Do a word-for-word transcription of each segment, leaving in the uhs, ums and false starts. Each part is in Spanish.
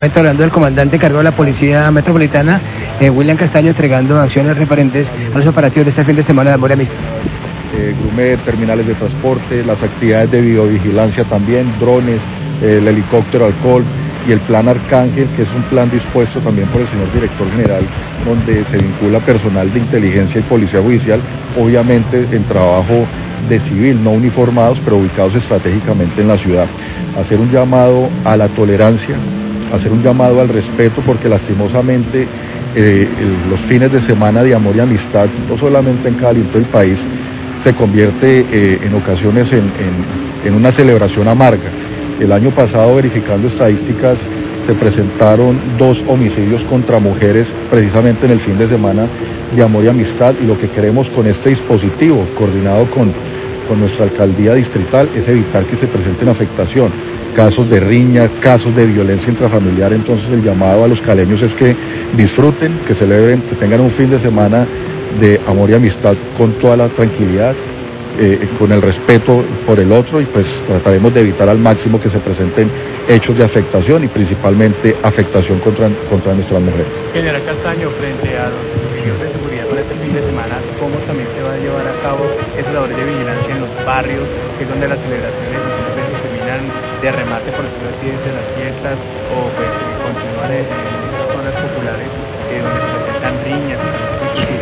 Hablando del comandante encargado de la Policía Metropolitana, eh, William Castaño, entregando acciones referentes a los operativos de este fin de semana de Memoria Amistad. Eh, Grumet, terminales de transporte, las actividades de videovigilancia también, drones, eh, el helicóptero alcohol y el plan Arcángel, que es un plan dispuesto también por el señor director general, donde se vincula personal de inteligencia y policía judicial, obviamente en trabajo de civil, no uniformados, pero ubicados estratégicamente en la ciudad. Hacer un llamado a la tolerancia, hacer un llamado al respeto, porque lastimosamente eh, el, los fines de semana de amor y amistad, no solamente en Cali, en todo el país, se convierte eh, en ocasiones en, en, en una celebración amarga. El año pasado, verificando estadísticas, se presentaron dos homicidios contra mujeres precisamente en el fin de semana de amor y amistad, y lo que queremos con este dispositivo, coordinado con, con nuestra alcaldía distrital, es evitar que se presenten afectación, casos de riña, casos de violencia intrafamiliar. Entonces el llamado a los caleños es que disfruten, que celebren, que tengan un fin de semana de amor y amistad con toda la tranquilidad, eh, con el respeto por el otro, y pues trataremos de evitar al máximo que se presenten hechos de afectación y principalmente afectación contra, contra nuestras mujeres. General Castaño, frente a los medios de seguridad para este fin de semana, ¿cómo también se va a llevar a cabo esas labores de vigilancia en los barrios, que es donde las celebraciones muchas veces terminan de remate, por decirlo así, de las fiestas, o pues continuar en esas zonas populares eh, donde se presentan riñas y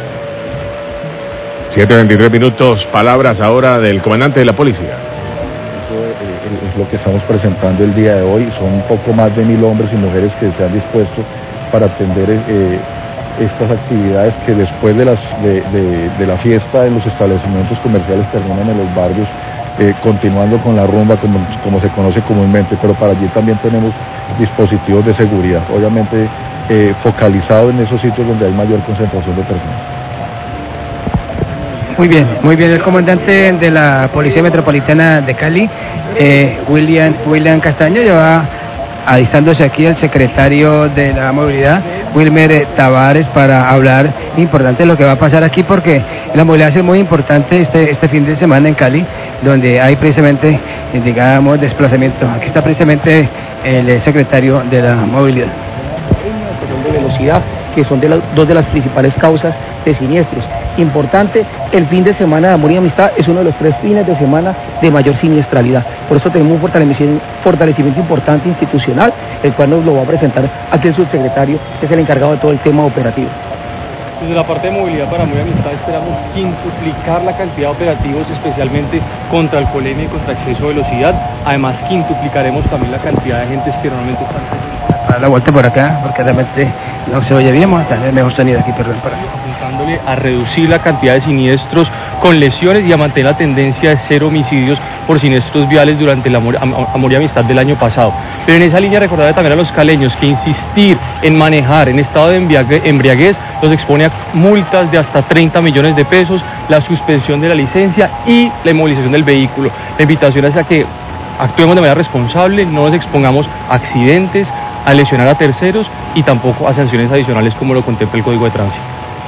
siete veintitrés minutos, palabras ahora del comandante de la policía. Eso eh, es lo que estamos presentando el día de hoy. Son un poco más de mil hombres y mujeres que se han dispuesto para atender eh, estas actividades que después de, las, de, de, de la fiesta en los establecimientos comerciales terminan en los barrios, eh, continuando con la rumba como, como se conoce comúnmente, pero para allí también tenemos dispositivos de seguridad, obviamente eh, focalizados en esos sitios donde hay mayor concentración de personas. Muy bien, muy bien. El comandante de la Policía Metropolitana de Cali, eh, William, William Castaño, lleva alistándose aquí el secretario de la movilidad, Wilmer Tavares, para hablar importante de lo que va a pasar aquí, porque la movilidad es muy importante este, este fin de semana en Cali, donde hay precisamente, digamos, desplazamiento. Aquí está precisamente el secretario de la movilidad. De velocidad, que son de las, dos de las principales causas de siniestros. Importante, el fin de semana de amor y amistad es uno de los tres fines de semana de mayor siniestralidad. Por eso tenemos un fortalecimiento, fortalecimiento importante institucional, el cual nos lo va a presentar aquí el subsecretario, que es el encargado de todo el tema operativo. Desde la parte de movilidad para Amor y Amistad esperamos quintuplicar la cantidad de operativos, especialmente contra alcoholemia y contra exceso de velocidad. Además, quintuplicaremos también la cantidad de agentes que normalmente están a la vuelta por acá, porque realmente no se oye bien, vamos a tener mejor sonido aquí, perdón, para apuntándole a reducir la cantidad de siniestros con lesiones y a mantener la tendencia de cero homicidios por siniestros viales durante el amor, am, amor y amistad del año pasado. Pero en esa línea recordarle también a los caleños que insistir en manejar en estado de embriaguez los expone a multas de hasta treinta millones de pesos, la suspensión de la licencia y la inmovilización del vehículo. La invitación es a que actuemos de manera responsable, no nos expongamos a accidentes, a lesionar a terceros y tampoco a sanciones adicionales como lo contempla el Código de Tránsito.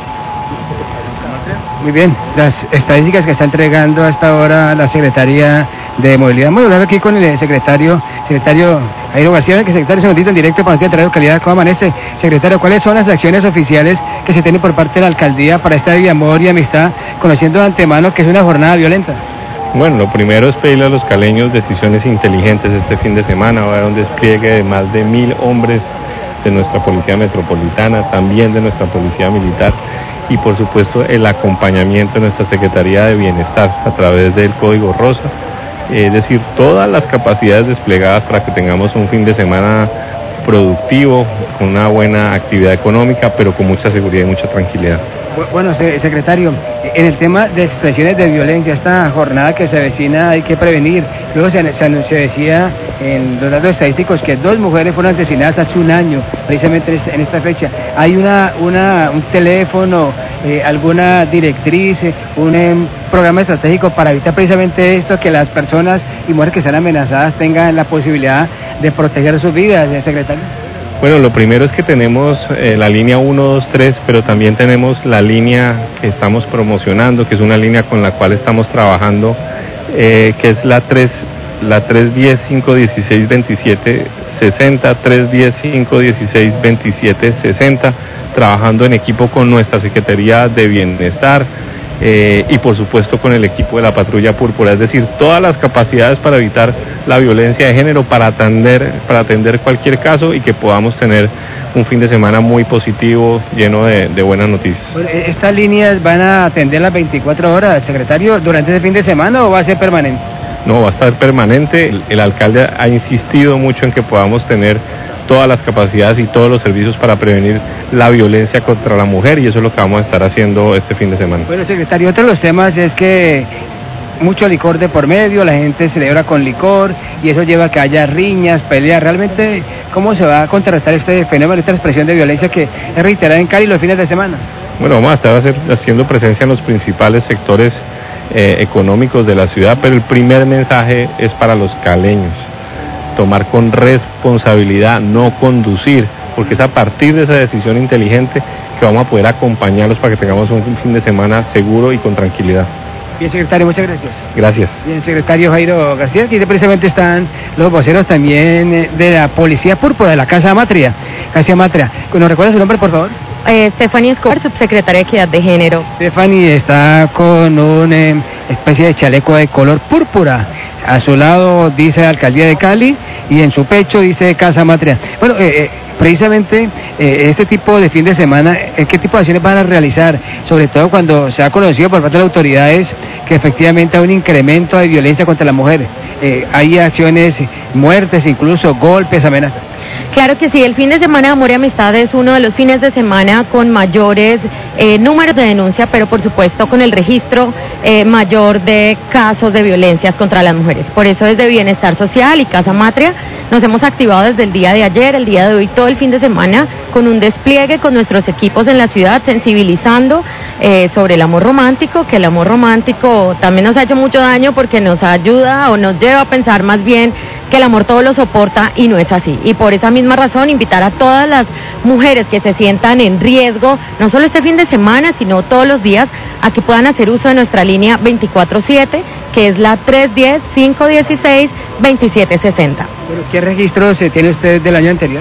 Muy bien, las estadísticas que está entregando hasta ahora la Secretaría de Movilidad. Vamos a hablar aquí con el secretario, secretario Jairo García, que secretario se en directo para entrar de calidad. ¿Cómo amanece, secretario? ¿Cuáles son las acciones oficiales que se tienen por parte de la alcaldía para esta día de amor y amistad, conociendo de antemano que es una jornada violenta? Bueno, lo primero es pedirle a los caleños decisiones inteligentes este fin de semana. Va a haber un despliegue de más de mil hombres de nuestra Policía Metropolitana, también de nuestra Policía Militar, y por supuesto el acompañamiento de nuestra Secretaría de Bienestar a través del Código Rosa, es decir, todas las capacidades desplegadas para que tengamos un fin de semana productivo, con una buena actividad económica, pero con mucha seguridad y mucha tranquilidad. Bueno, secretario, en el tema de expresiones de violencia, esta jornada que se avecina hay que prevenir. Luego se, se, se decía en los datos estadísticos que dos mujeres fueron asesinadas hace un año, precisamente en esta, en esta fecha. ¿Hay una, una, un teléfono, eh, alguna directriz, un eh, programa estratégico para evitar precisamente esto, que las personas y mujeres que están amenazadas tengan la posibilidad de proteger sus vidas, secretario? Bueno, lo primero es que tenemos eh, la línea uno dos tres, pero también tenemos la línea que estamos promocionando, que es una línea con la cual estamos trabajando, eh, que es la tres, la tres diez, cinco dieciséis, veintisiete sesenta, tres diez, cinco dieciséis, veintisiete sesenta, trabajando en equipo con nuestra Secretaría de Bienestar eh, y por supuesto con el equipo de la Patrulla Púrpura, es decir, todas las capacidades para evitar la violencia de género, para atender, para atender cualquier caso y que podamos tener un fin de semana muy positivo, lleno de, de buenas noticias. ¿Estas líneas van a atender las veinticuatro horas, secretario, durante ese fin de semana o va a ser permanente? No, va a estar permanente. El, el alcalde ha insistido mucho en que podamos tener todas las capacidades y todos los servicios para prevenir la violencia contra la mujer y eso es lo que vamos a estar haciendo este fin de semana. Bueno, secretario, otro de los temas es que mucho licor de por medio, la gente celebra con licor y eso lleva a que haya riñas, peleas. Realmente, ¿cómo se va a contrarrestar este fenómeno, esta expresión de violencia que es reiterada en Cali los fines de semana? Bueno, vamos a estar hacer, haciendo presencia en los principales sectores eh, económicos de la ciudad, pero el primer mensaje es para los caleños. Tomar con responsabilidad, no conducir, porque es a partir de esa decisión inteligente que vamos a poder acompañarlos para que tengamos un fin de semana seguro y con tranquilidad. Bien, secretario, muchas gracias. Gracias. Bien, secretario Jairo García, aquí precisamente están los voceros también de la Policía Púrpura, de la Casa Matria. Casa Matria, ¿nos recuerda su nombre, por favor? Eh, Stephanie Escobar, subsecretaria de Equidad de Género. Stephanie está con una eh, especie de chaleco de color púrpura. A su lado dice Alcaldía de Cali y en su pecho dice Casa Matria. Bueno, eh, eh, precisamente eh, este tipo de fin de semana, ¿qué tipo de acciones van a realizar? Sobre todo cuando se ha conocido por parte de las autoridades que efectivamente hay un incremento de violencia contra las mujeres. Eh, hay acciones, muertes, incluso golpes, amenazas. Claro que sí, el fin de semana de Amor y Amistad es uno de los fines de semana con mayores eh, números de denuncia, pero por supuesto con el registro eh, mayor de casos de violencias contra las mujeres. Por eso desde Bienestar Social y Casa Matria nos hemos activado desde el día de ayer, el día de hoy, todo el fin de semana, con un despliegue con nuestros equipos en la ciudad, sensibilizando eh, sobre el amor romántico, que el amor romántico también nos ha hecho mucho daño porque nos ayuda o nos lleva a pensar más bien que el amor todo lo soporta y no es así. Y por esa misma razón invitar a todas las mujeres que se sientan en riesgo, no solo este fin de semana, sino todos los días, a que puedan hacer uso de nuestra línea veinticuatro siete, que es la tres diez, cinco dieciséis, veintisiete sesenta. Bueno, ¿qué registros se tiene usted del año anterior?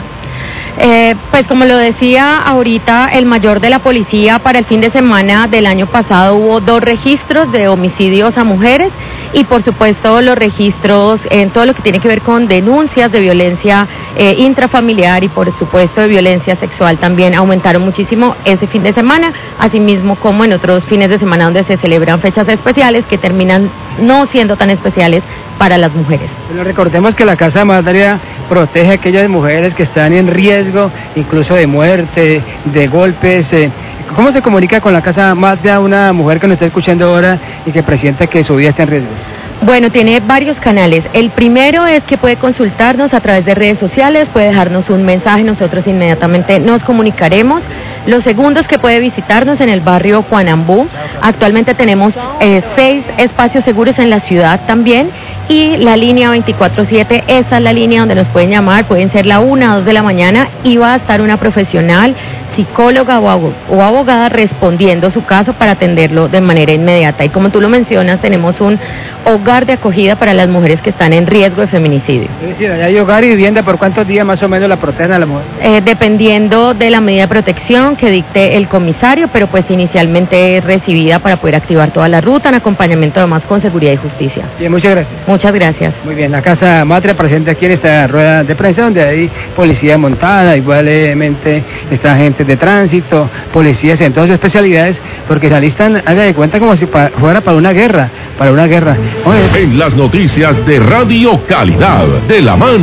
Eh, pues como lo decía ahorita el mayor de la policía, para el fin de semana del año pasado hubo dos registros de homicidios a mujeres y por supuesto los registros en todo lo que tiene que ver con denuncias de violencia eh, intrafamiliar y por supuesto de violencia sexual también aumentaron muchísimo ese fin de semana, asimismo como en otros fines de semana donde se celebran fechas especiales que terminan no siendo tan especiales para las mujeres. Bueno, recordemos que la Casa Matria protege a aquellas mujeres que están en riesgo, incluso de muerte, de golpes. Eh. ¿Cómo se comunica con la Casa Matria una mujer que nos está escuchando ahora y que presienta que su vida está en riesgo? Bueno, tiene varios canales. El primero es que puede consultarnos a través de redes sociales, puede dejarnos un mensaje, nosotros inmediatamente nos comunicaremos. Lo segundo es que puede visitarnos en el barrio Juanambú. Actualmente tenemos eh, seis espacios seguros en la ciudad también. Y la línea veinticuatro siete, esa es la línea donde nos pueden llamar, pueden ser la una, dos de la mañana y va a estar una profesional, psicóloga o abogada respondiendo su caso para atenderlo de manera inmediata. Y como tú lo mencionas, tenemos un hogar de acogida para las mujeres que están en riesgo de feminicidio. Es decir, allá hay hogar y vivienda, ¿por cuántos días más o menos la protegen a la mujer? Eh, dependiendo de la medida de protección que dicte el comisario, pero pues inicialmente es recibida para poder activar toda la ruta en acompañamiento además con seguridad y justicia. Bien, muchas gracias. Muchas gracias. Muy bien, la Casa Matria presente aquí en esta rueda de prensa donde hay policía montada, igualmente está gente de tránsito, policías en todas sus especialidades, porque se alistan, haga de cuenta como si fuera para una guerra, para una guerra. Oye. En las noticias de Radio Calidad, de la mano